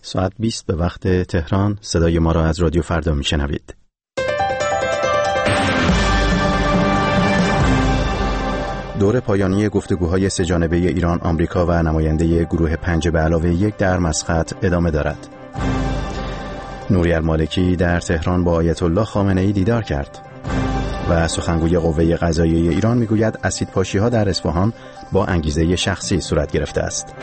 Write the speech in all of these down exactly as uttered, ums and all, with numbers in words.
ساعت بیست به وقت تهران. صدای ما را از رادیو فردا میشنوید. دور پایانی گفتگوهای سه‌جانبه ایران، آمریکا و نماینده گروه پنج به علاوه یک در مسقط ادامه دارد. نوری المالکی در تهران با آیت الله خامنه‌ای دیدار کرد و سخنگوی قوه قضاییه ایران میگوید اسیدپاشی‌ها در اصفهان با انگیزه شخصی صورت گرفته است.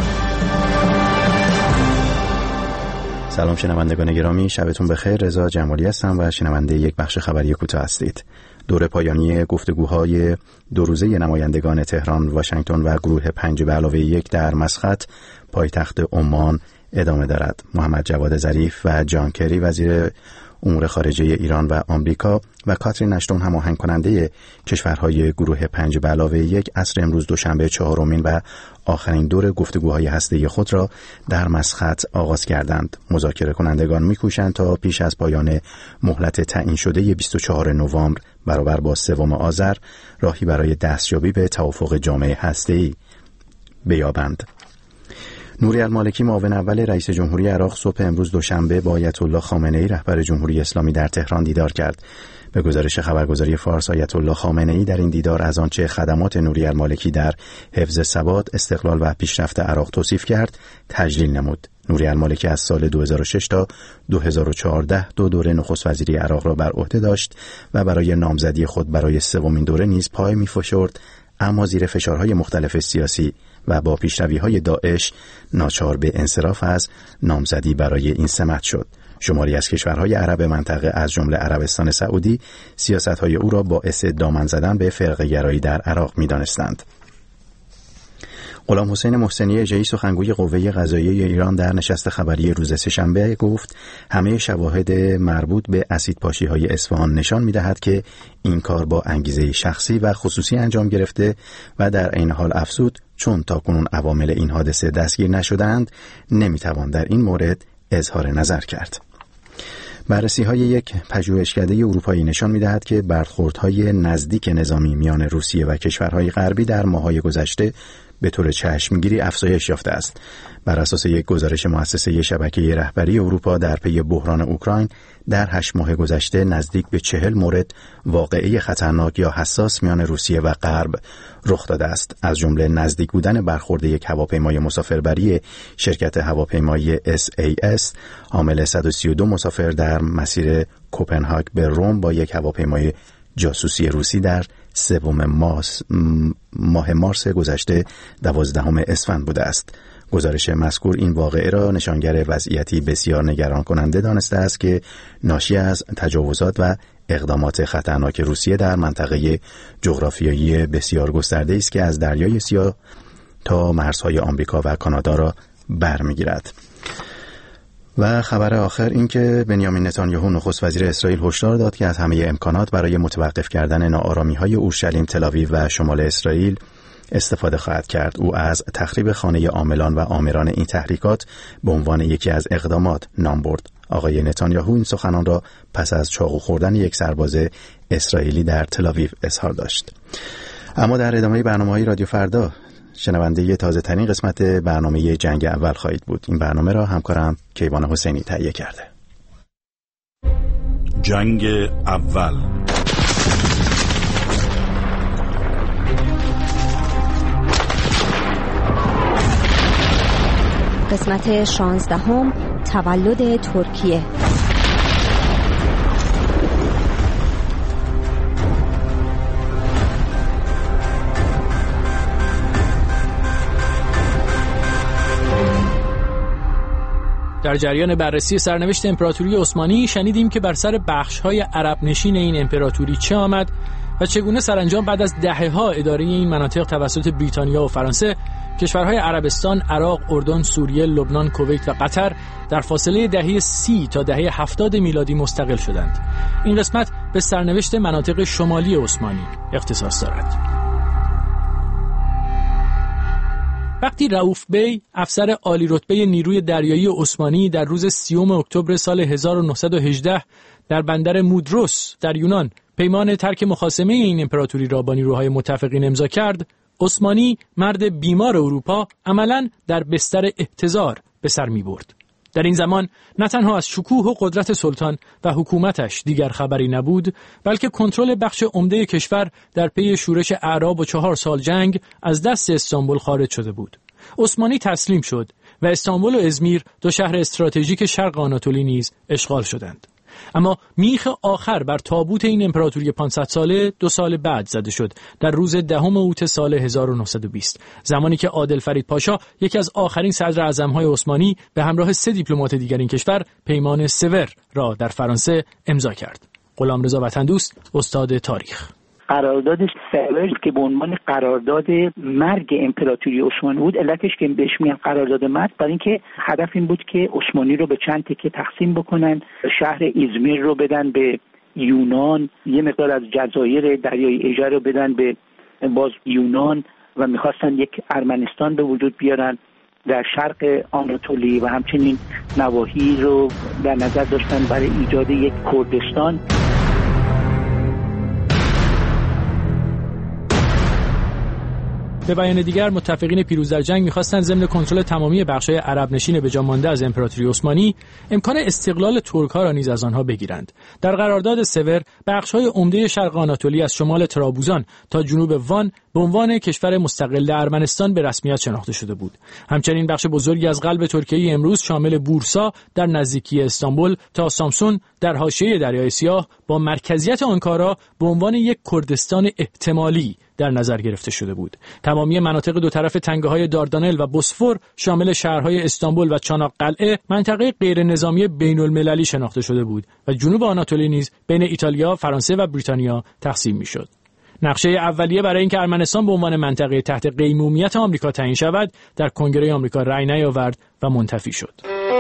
سلام شنوندگان گرامی، شبتون بخیر. رضا جمالی هستم و شنونده یک بخش خبری کوتاه هستید. دور پایانی گفتگوهای دو روزه نمایندگان تهران، واشنگتن و گروه پنج به علاوه یک در مسقط پایتخت عمان ادامه دارد. محمد جواد ظریف و جان کری وزیر امور خارجه ایران و آمریکا و کاترین اشتون هماهنگ کننده کشورهای گروه پنج به علاوه یک عصر امروز دوشنبه چهارمین و آخرین دور گفتگوهای هسته‌ای خود را در مسقط آغاز کردند. مذاکره کنندگان می‌کوشند تا پیش از پایان مهلت تعیین شده بیست و چهارم نوامبر برابر با سوم آذر راهی برای دستیابی به توافق جامع هسته‌ای بیابند. نوری المالکی معاون اول رئیس جمهوری عراق صبح امروز دوشنبه با آیت الله خامنه‌ای رهبر جمهوری اسلامی در تهران دیدار کرد. به گزارش خبرگزاری فارس، آیت الله خامنه‌ای در این دیدار از آنچه خدمات نوری المالکی در حفظ ثبات، استقلال و پیشرفت عراق توصیف کرد، تجلیل نمود. نوری المالکی از سال دو هزار و شش تا دو هزار و چهارده دو دوره نخست وزیری عراق را بر عهده داشت و برای نامزدی خود برای سومین دوره نیز پای می‌فشرد، اما زیر فشارهای مختلف سیاسی و با پیشروی‌های داعش ناچار به انصراف از نامزدی برای این سمت شد. شماری از کشورهای عرب منطقه از جمله عربستان سعودی سیاست‌های او را باعث دامن زدن به فرقه‌گرایی در عراق می‌دانستند. غلام حسین محسنی اژه‌ای سخنگوی قوه قضاییه ایران در نشست خبری روز سه‌شنبه گفت همه شواهد مربوط به اسیدپاشی‌های اصفهان نشان می‌دهد که این کار با انگیزه شخصی و خصوصی انجام گرفته و در عین حال افزود چون تاکنون عوامل این حادثه دستگیر نشدند نمی‌توان در این مورد اظهار نظر کرد. بررسی‌های یک پژوهشکده اروپایی نشان می‌دهد که برخوردهای نزدیک نظامی میان روسیه و کشورهای غربی در ماه‌های گذشته به طور چشمگیری افزایش یافته است. بر اساس یک گزارش مؤسسه شبکه رهبری اروپا در پی بحران اوکراین، در هشت ماه گذشته نزدیک به چهل مورد واقعه خطرناک یا حساس میان روسیه و غرب رخ داده است. از جمله نزدیک بودن برخورد یک هواپیمای مسافربری شرکت هواپیمایی اس ای اس حامل صد و سی و دو مسافر در مسیر کوپنهاگ به روم با یک هواپیمای جاسوسی روسی در سوم ماه مارس گذشته دوازدهم اسفند بوده است. گزارش مذکور این واقعه را نشانگر وضعیتی بسیار نگران کننده دانسته است که ناشی از تجاوزات و اقدامات خطرناک روسیه در منطقه جغرافیایی بسیار گسترده است که از دریای سیاه تا مرزهای آمریکا و کانادا را برمیگیرد. و خبر آخر این که بنیامین نتانیاهو نخست وزیر اسرائیل هشدار داد که از همه امکانات برای متوقف کردن ناآرامی‌های اورشلیم، تل‌آویو و شمال اسرائیل استفاده خواهد کرد. او از تخریب خانه عاملان و آمران این تحریکات به عنوان یکی از اقدامات نام برد. آقای نتانیاهو این سخنان را پس از چاقو خوردن یک سرباز اسرائیلی در تل‌آویو اظهار داشت. اما در ادامه برنامه‌های رادیو فردا شنونده تازه ترین قسمت برنامه جنگ اول خواهید بود. این برنامه را همکارم کیوان حسینی تهیه کرده. جنگ اول، قسمت شانزدهم، تولد ترکیه. در جریان بررسی سرنوشت امپراتوری عثمانی شنیدیم که بر سر بخش‌های عرب نشین این امپراتوری چه آمد و چگونه سرانجام بعد از دهه‌ها اداره این مناطق توسط بریتانیا و فرانسه، کشورهای عربستان، عراق، اردن، سوریه، لبنان، کویت و قطر در فاصله دهه سی تا دهه هفتاد میلادی مستقل شدند. این قسمت به سرنوشت مناطق شمالی عثمانی اختصاص دارد. وقتی رؤوف بی، افسر عالی رتبه نیروی دریایی عثمانی، در روز سیوم اکتبر سال هزار و نهصد و هجده در بندر مودروس در یونان پیمان ترک مخاصمه این امپراتوری را با نیروهای متفقین امضا کرد، عثمانی، مرد بیمار اروپا، عملاً در بستر احتضار به سر می برد. در این زمان نه تنها از شکوه و قدرت سلطان و حکومتش دیگر خبری نبود، بلکه کنترل بخش عمده کشور در پی شورش اعراب و چهار سال جنگ از دست استانبول خارج شده بود. عثمانی تسلیم شد و استانبول و ازمیر، دو شهر استراتژیک شرق آناتولی نیز اشغال شدند. اما میخ آخر بر تابوت این امپراتوری پانصد ساله دو سال بعد زده شد، در روز دهم اوت سال هزار و نهصد و بیست، زمانی که عادل فرید پاشا، یکی از آخرین صدر اعظم‌های عثمانی، به همراه سه دیپلمات دیگر این کشور پیمان سور را در فرانسه امضا کرد. غلامرضا وطن‌دوست، استاد تاریخ. قرارداد سور که به عنوان قرارداد مرگ امپراتوری عثمانی بود، علتش که بهش میگن قرارداد مرگ برای اینکه هدف این بود که عثمانی رو به چند تکه تقسیم بکنن، شهر ازمیر رو بدن به یونان، یه مقدار از جزایر دریای اژه رو بدن به باز یونان و میخواستن یک ارمنستان به وجود بیارن در شرق آناتولی و همچنین نواحی رو در نظر داشتن برای ایجاد یک کردستان. به بیان دیگر، متفقین پیروز در جنگ می‌خواستند ضمن کنترل تمامی بخش‌های عرب نشین به جا مانده از امپراتوری عثمانی، امکان استقلال ترک‌ها را نیز از آنها بگیرند. در قرارداد سور، بخش‌های عمده شرق آناتولی از شمال ترابوزان تا جنوب وان به عنوان کشور مستقل ارمنستان به رسمیت شناخته شده بود. همچنین بخش بزرگی از قلب ترکیه امروز شامل بورسا در نزدیکی استانبول تا سامسون در حاشیه دریای سیاه با مرکزیت آنکارا به عنوان یک کردستان احتمالی در نظر گرفته شده بود. تمامی مناطق دو طرف تنگه‌های داردانل و بوسفور شامل شهرهای استانبول و چاناققلعه منطقه غیر نظامی بین‌المللی شناخته شده بود و جنوب آناتولی نیز بین ایتالیا، فرانسه و بریتانیا تقسیم می‌شد. نقشه اولیه برای اینکه ارمنستان به عنوان منطقه تحت قیمومیت آمریکا تعیین شود در کنگره آمریکا رأی نیاورد و منتفی شد.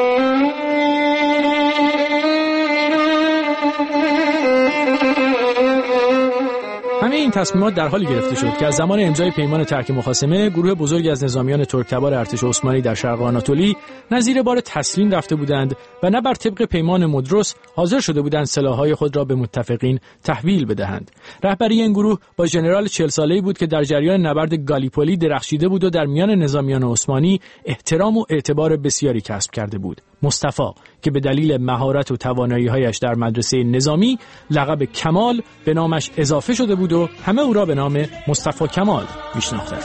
همه این تصمیمات در حالی گرفته شد که از زمان امضای پیمان ترک مخاصمه، گروه بزرگی از نظامیان ترک‌تبار ارتش عثمانی در شرق آناتولی نه زیر بار تسلیم رفته بودند و نه بر طبق پیمان مدرس حاضر شده بودند سلاح‌های خود را به متفقین تحویل بدهند. رهبری این گروه با ژنرال چهل ساله‌ای بود که در جریان نبرد گالیپولی درخشیده بود و در میان نظامیان عثمانی احترام و اعتبار بسیاری کسب کرده بود. مصطفی که به دلیل مهارت و توانایی‌هایش در مدرسه نظامی لقب کمال به نامش اضافه شده بود و همه او را به نام مصطفی کمال میشناختند.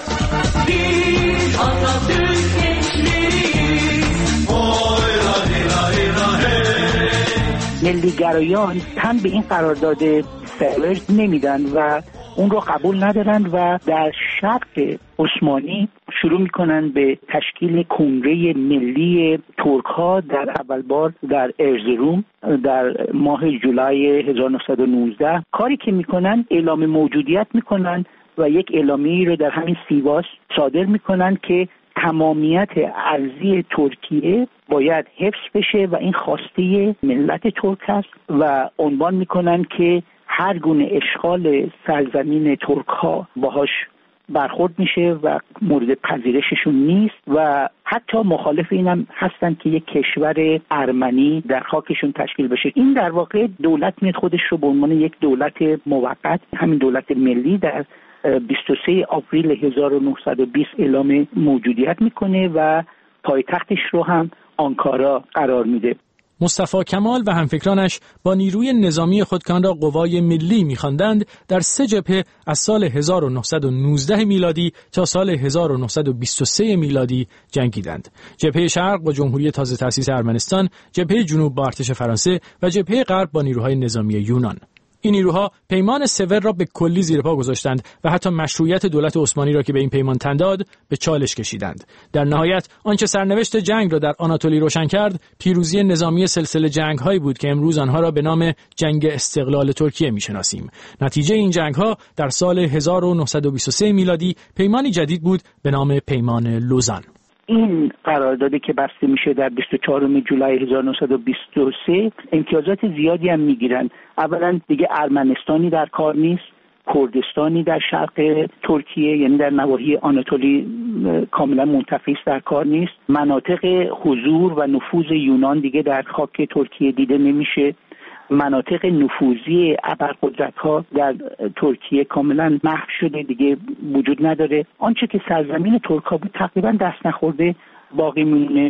ملیگرایان هم به این قرارداد سور نمیدن و اون رو قبول ندارن و در شرق عثمانی شروع میکنن به تشکیل کنگره ملی ترک ها در اول بار در ارزروم در ماه جولای هزار و نهصد و نوزده. کاری که میکنن اعلام موجودیت میکنن و یک اعلامیه رو در همین سیواس صادر میکنن که تمامیت ارضی ترکیه باید حفظ بشه و این خواسته ملت ترک است و عنوان میکنن که هر گونه اشغال سرزمین ترک ها باهاش برخورد میشه و مورد پذیرششون نیست و حتی مخالف اینم هستن که یک کشور ارمنی در خاکشون تشکیل بشه. این در واقع دولت میاد خودش رو به عنوان یک دولت موقت، همین دولت ملی، در بیست و سوم آوریل هزار و نهصد و بیست اعلام موجودیت میکنه و پایتختش رو هم آنکارا قرار میده. مصطفی کمال و همفکرانش با نیروی نظامی خود که آن را قوای ملی می‌خواندند در سه جبهه از سال هزار و نهصد و نوزده میلادی تا سال هزار و نهصد و بیست و سه میلادی جنگیدند. جبهه شرق با جمهوری تازه تأسیس ارمنستان، جبهه جنوب با ارتش فرانسه و جبهه غرب با نیروهای نظامی یونان. این نیروها پیمان سور را به کلی زیر پا گذاشتند و حتی مشروعیت دولت عثمانی را که به این پیمان تن داد به چالش کشیدند. در نهایت آنچه سرنوشت جنگ را در آناتولی روشن کرد، پیروزی نظامی سلسله جنگ‌هایی بود که امروز آنها را به نام جنگ استقلال ترکیه می‌شناسیم. نتیجه این جنگ‌ها در سال هزار و نهصد و بیست و سه میلادی پیمانی جدید بود به نام پیمان لوزان. این قراردادی که بسته میشه در بیست و چهارم جولای هزار و نهصد و بیست و سه امتیازات زیادی هم میگیرن. اولا دیگه ارمنستانی در کار نیست، کردستانی در شرق ترکیه یعنی در نواحی آناتولی کاملا منتفی در کار نیست. مناطق حضور و نفوذ یونان دیگه در خاک ترکیه دیده نمیشه. مناطق نفوذی ابرقدرت‌ها در ترکیه کاملا محو شده، دیگه وجود نداره. آنچه که سرزمین ترک‌ها بود تقریبا دست نخورده باقی میمونه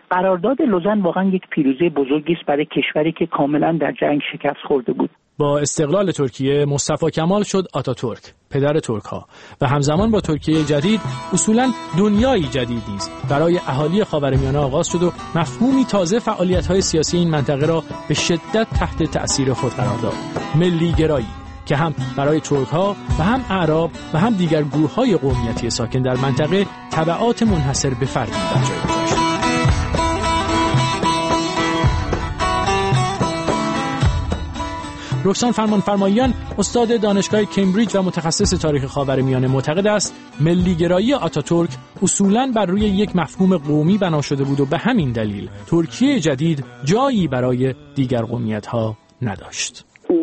قرارداد لوزن واقعا یک پیروزی بزرگی است برای کشوری که کاملا در جنگ شکست خورده بود. با استقلال ترکیه مصطفی کمال شد آتاتورک، پدر ترک ها، و همزمان با ترکیه جدید اصولاً دنیایی جدیدی است برای اهالی خاورمیانه آغاز شد و مفهومی تازه فعالیت‌های سیاسی این منطقه را به شدت تحت تأثیر خود قرار داد، ملی گرایی، که هم برای ترک ها و هم اعراب و هم دیگر گروه‌های قومیتی ساکن در منطقه تبعات منحصر به فردی بر جای گذاشت. رکسان فرمانفرماییان، استاد دانشگاه کمبریج و متخصص تاریخ خاورمیانه، معتقد است ملی‌گرایی آتاتورک اصولاً بر روی یک مفهوم قومی بنا شده بود و به همین دلیل ترکیه جدید جایی برای دیگر قومیت‌ها نداشت.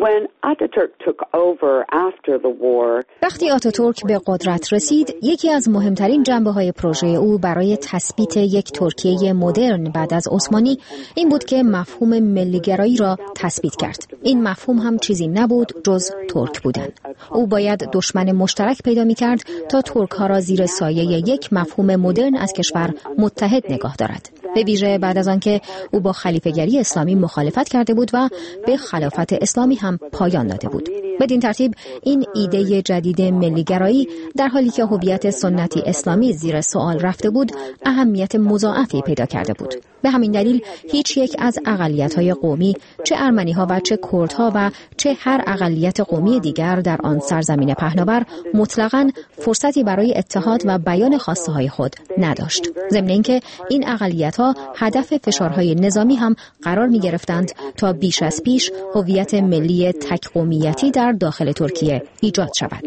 وقتی آتاتورک به قدرت رسید، یکی از مهمترین جنبه‌های پروژه او برای تثبیت یک ترکیه مدرن بعد از عثمانی این بود که مفهوم ملی‌گرایی را تثبیت کرد. این مفهوم هم چیزی نبود جز ترک بودن. او باید دشمن مشترک پیدا می‌کرد تا ترک‌ها را زیر سایه یک مفهوم مدرن از کشور متحد نگاه دارد. به ویژه بعد از آنکه او با خلیفه‌گری اسلامی مخالفت کرده بود و به خلافت اسلامی هم پایان داده بود. بدین ترتیب این ایده جدید ملی‌گرایی در حالی که هویت سنتی اسلامی زیر سوال رفته بود، اهمیت مضاعفی پیدا کرده بود. به همین دلیل هیچ یک از اقلیت‌های قومی، چه ارمنی‌ها و چه کردها و چه هر اقلیت قومی دیگر در آن سرزمین پهناور، مطلقاً فرصتی برای اتحاد و بیان خواسته‌های خود نداشت. ضمن اینکه این اقلیت‌ها هدف فشارهای نظامی هم قرار می‌گرفتند تا بیش از پیش هویت ملی تک قومیتی در داخل ترکیه ایجاد شود.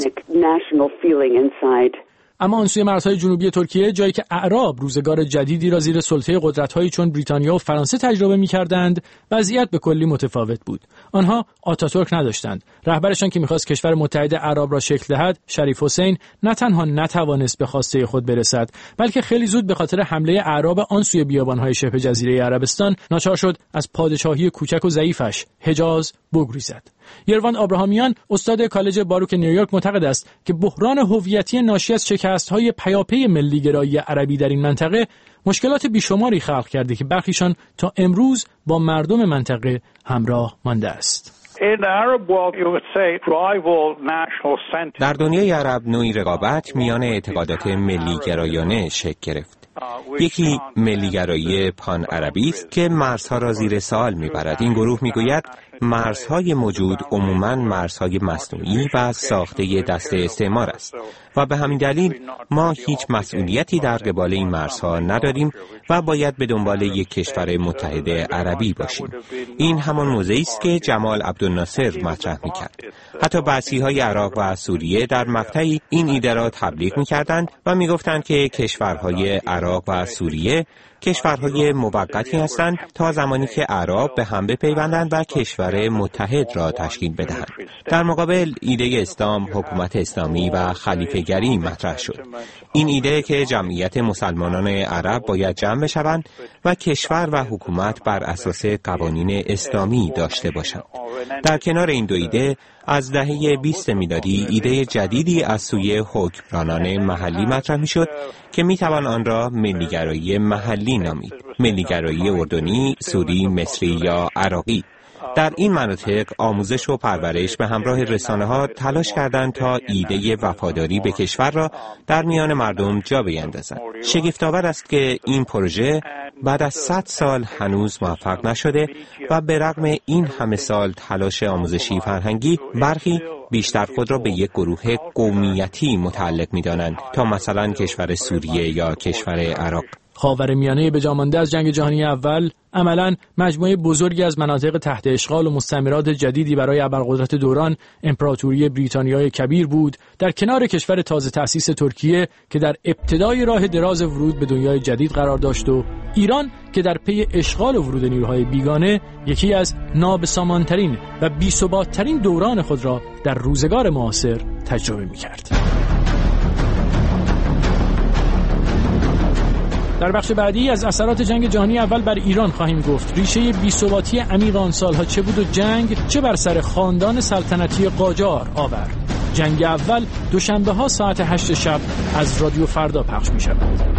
اما آن سوی مرزهای جنوبی ترکیه، جایی که اعراب روزگار جدیدی را زیر سلطه قدرت‌هایی چون بریتانیا و فرانسه تجربه می‌کردند، وضعیت به کلی متفاوت بود. آنها آتاتورک نداشتند. رهبرشان که می‌خواست کشور متحد اعراب را شکل دهد، شریف حسین، نه تنها نتوانست به خواسته خود برسد، بلکه خیلی زود به خاطر حمله اعراب آن سوی بیابان‌های شبه جزیره عربستان ناچار شد از پادشاهی کوچک و ضعیفش حجاز بگریزد. یروان آبراهامیان، استاد کالج باروک نیویورک، معتقد است که بحران هویتی ناشی از شکست‌های پیاپی ملی‌گرایی عربی در این منطقه مشکلات بیشماری خلق کرده که برخیشان تا امروز با مردم منطقه همراه مانده است. در دنیای عرب نوعی رقابت میان اعتقادات ملی‌گرایانه شکل گرفت. یکی ملی‌گرایی پان عربی است که مرزها را زیر سوال می‌برد. این گروه می‌گوید مرزهای موجود عموماً مرزهای مصنوعی و ساخته دست استعمار است و به همین دلیل ما هیچ مسئولیتی در قبال این مرزها نداریم و باید به دنبال یک کشور متحد عربی باشیم. این همان موضعی است که جمال عبدالناصر مطرح می‌کرد. حتی بعثی‌های عراق و سوریه در مقطعی این ایده را تبلیغ می‌کردند و می‌گفتند که کشورهای عراق و سوریه کشورهای موقتی هستند تا زمانی که اعراب به هم بپیوندند و کشور متحد را تشکیل بدهند. در مقابل ایده اسلام، حکومت اسلامی و خلیفه‌گری مطرح شد. این ایده که جمعیت مسلمانان عرب باید جمع بشوند و کشور و حکومت بر اساس قوانین اسلامی داشته باشند. در کنار این دو ایده از دهه بیست میلادی ایده جدیدی از سوی حکمرانان محلی مطرح می‌شد که می‌توان آن را ملی‌گرایی محلی نامید. ملی‌گرایی اردنی، سوری، مصری یا عراقی. در این مناطق آموزش و پرورش به همراه رسانه‌ها تلاش کردند تا ایده وفاداری به کشور را در میان مردم جا بیندازند. شگفت‌آور است که این پروژه بعد از صد سال هنوز موفق نشده و به رغم این همه سال تلاش آموزشی فرهنگی، برخی بیشتر خود را به یک گروه قومیتی متعلق می‌دانند تا مثلا کشور سوریه یا کشور عراق. خاورمیانه به جا مانده از جنگ جهانی اول عملاً مجموعه بزرگی از مناطق تحت اشغال و مستعمرات جدیدی برای ابرقدرت دوران امپراتوری بریتانیای کبیر بود، در کنار کشور تازه تأسیس ترکیه که در ابتدای راه دراز ورود به دنیای جدید قرار داشت و ایران که در پی اشغال و ورود نیروهای بیگانه یکی از نابسامانترین و بی‌ثبات‌ترین دوران خود را در روزگار معاصر تجربه می‌کرد. در بخش بعدی از اثرات جنگ جهانی اول بر ایران خواهیم گفت. ریشه بی‌ثباتی عمیق آن سالها چه بود و جنگ چه بر سر خاندان سلطنتی قاجار آورد. جنگ اول دوشنبه ها ساعت هشت شب از رادیو فردا پخش می شود.